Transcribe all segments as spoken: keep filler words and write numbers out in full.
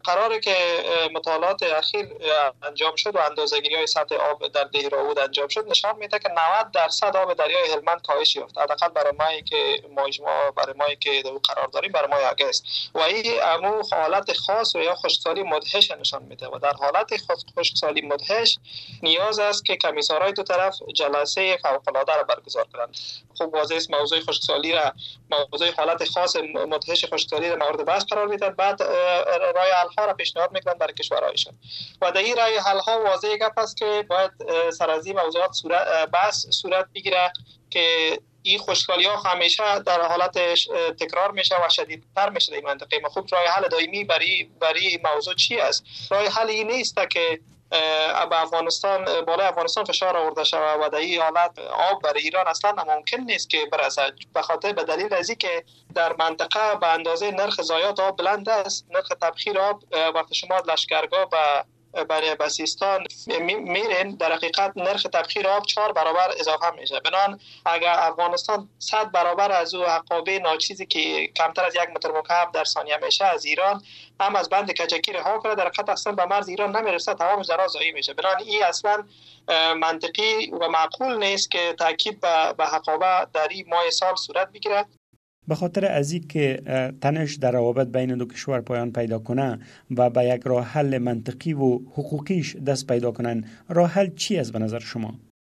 قراره که مطالعات اخیر انجام شد و اندازه‌گیری‌های سطح آب در دهه راود انجام شد نشان میده که نود درصد آب دریای هلمند کاهش یافت، حداقل برای ماهی که ما برای ماهی که در قرار داریم، برای ماه آگوست. و این امو حالت خاص و یا خشکسالی مدهش نشان میده و در حالت خشکسالی مدهش نیاز است که کمیسارهای دو طرف جلسه فوق‌العاده را برگزار کنند. خب واضح است موضوع خشکسالی را، موضوع حالت خاص مدهش خشکسالی را مورد بحث قرار میدن، بعد رای حل ها را پیشنهاد میکنن برای کشورهایشان و در این رای حل ها واضح گپ است که باید سر از این موضوعات صورت بحث صورت بگیره که این خشکسالی ها همیشه در حالت تکرار میشه و شدیدتر میشه در این منطقه. ما خوب رای حل دائمی برای برای موضوع چی است؟ رای حل این نیست که به افغانستان بالای افغانستان فشار آورده شود و در این حالت آب برای ایران اصلا ممکن نیست که برسد، به خاطر به دلیل از که در منطقه به اندازه نرخ ضایعات آب بلند است. نرخ تبخیر آب وقتی شما لشکرگاه و برای بسیستان میرین در حقیقت نرخ تبخیر آب چهار برابر اضافه میشه. بنان اگر افغانستان صد برابر از او عقابه ناچیزی که کمتر از یک متر مکعب در ثانیه میشه از ایران هم از بند کجکی رها کنه، در حقیقت اصلا به مرز ایران نمیرسه، تمامش در ضایع میشه. بنان این اصلا منطقی و معقول نیست که تاکید به عقابه در این ماه سال صورت بگیره. به خاطر از این که تنش در روابط بین دو کشور پایان پیدا کنه و به یک راه حل منطقی و حقوقیش دست پیدا کنن، راه حل چی است به نظر شما؟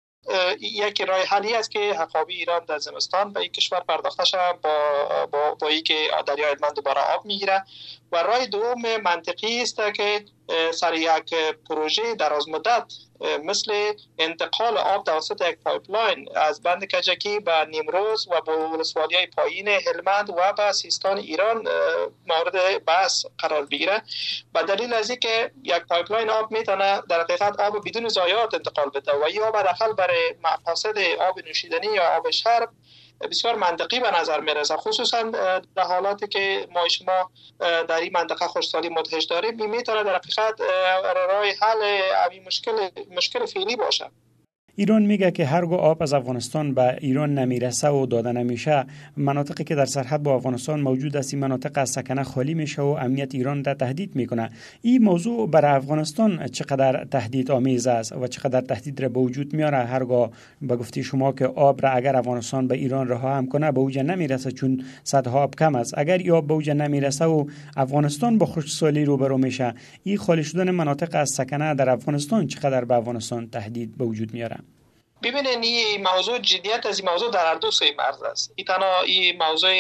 یک راه حلی است که حقابه ایران در زمستان به این کشور پرداخته شود با با با اینکه دریای هلمند دوباره آب میگیره. و راه دوم منطقی است که سر یک پروژه دراز مدت مثل انتقال آب توسط یک پایپلاین از بند کجکی به نیمروز و به ولسوالی‌های پایین هلمند و به سیستان ایران مورد بحث قرار بگیره. به دلیل از اینکه یک پایپلاین آب میتونه در حقیقت آب بدون ضایعات انتقال بده و این آب حداقل برای مقاصد آب نوشیدنی یا آب شرب بسیار منطقی به نظر میرسه، خصوصا در حالاتی که ما شما در این منطقه خشکسالی مدهش داریم. میتونه در حقیقت راه حل این مشکل مشکل فعلی باشه. ایران میگه که هرگاه آب از افغانستان به ایران نمیرسه و داده نمیشه، مناطقی که در سرحد با افغانستان موجود است این مناطق از سکنه خالی میشه و امنیت ایران را تهدید میکنه. این موضوع برای افغانستان چقدر تهدید آمیز است و چقدر تهدید را به وجود میاره هرگاه به گفته شما که آب را اگر افغانستان به ایران رها هم کنه به اوج نمیرسه چون سطح آب کم است. اگر این آب به اوج نمیرسه و افغانستان با خشکسالی روبرو میشه، این خالی شدن مناطق از سکنه در افغانستان چقدر به افغانستان تهدید به وجود میاره؟ ببینید این موضوع جدیت از این موضوع در هر دو سوی مرز است. این تنها این موضوع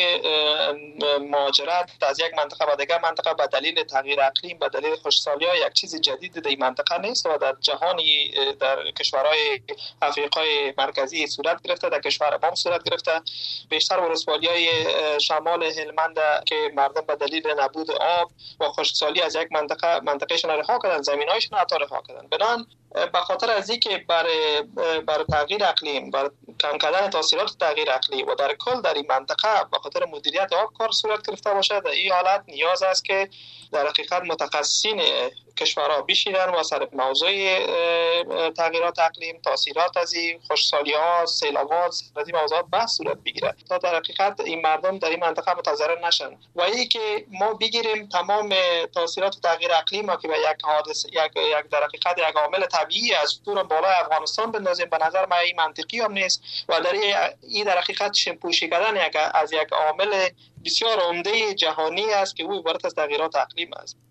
مهاجرت از یک منطقه به دیگر منطقه به دلیل تغییر اقلیم، به دلیل خشکسالی‌ها یک چیز جدید در این منطقه نیست و در جهانی در کشورهای افریقای مرکزی صورت گرفته، در کشور ما صورت گرفته. بیشتر ولسوالی‌های شمال هلمند که مردم به دلیل نبود آب و خشکسالی از یک منطقه منطقهشون رها کردن، زمین‌هایشون عطا رها کردن. بنان به خاطر از اینکه برای برای تغییر اقلیم، برای کم کردن تاثیرات تغییر اقلیم و در کل در این منطقه به خاطر مدیریت آب کار صورت گرفته باشد، در این حالت نیاز است که در حقیقت متخصصین کشورها بشینن و سر موضوع تغییرات اقلیم، تاثیرات از این خشکسالی‌ها، سیلاب‌ها، از این موضوعات بحث صورت بگیره تا در حقیقت این مردم در این منطقه متضرر نشن. و اینکه که ما بگیریم تمام تاثیرات تغییر اقلیم که به یک حادثه یک یک در حقیقت یک عامل طبیعی از دور بالای افغانستان بندازیم، به نظر من این منطقی هم نیست و در این در حقیقت شمپوشی کردن یک از یک عامل بسیار عمده جهانی است که او عبارت از تغییرات اقلیم است.